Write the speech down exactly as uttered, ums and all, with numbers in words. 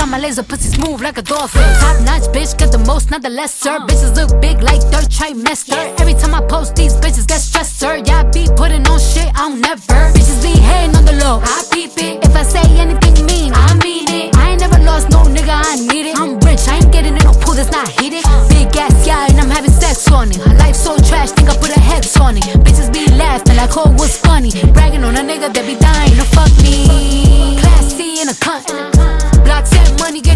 time my laser pussy smooth like a dolphin. Top notch bitch, get the most, not the lesser. Bitches look big like third trimester. Every time I post, these bitches get stressed, sir. Yeah, I be putting on shit, I don't never. Bitches be hating on the low, I peep it. If I say anything mean, I mean it. I ain't never lost no nigga, I need it. I'm rich, I ain't getting in no pool that's not heated. Big ass, yeah, and I'm having sex on it. Her life so trash, think I put a hex on it. Bitches be laughing like, oh, what's funny? Bragging on a nigga that be dying to fuck me. Class C in a cunt. Block set money,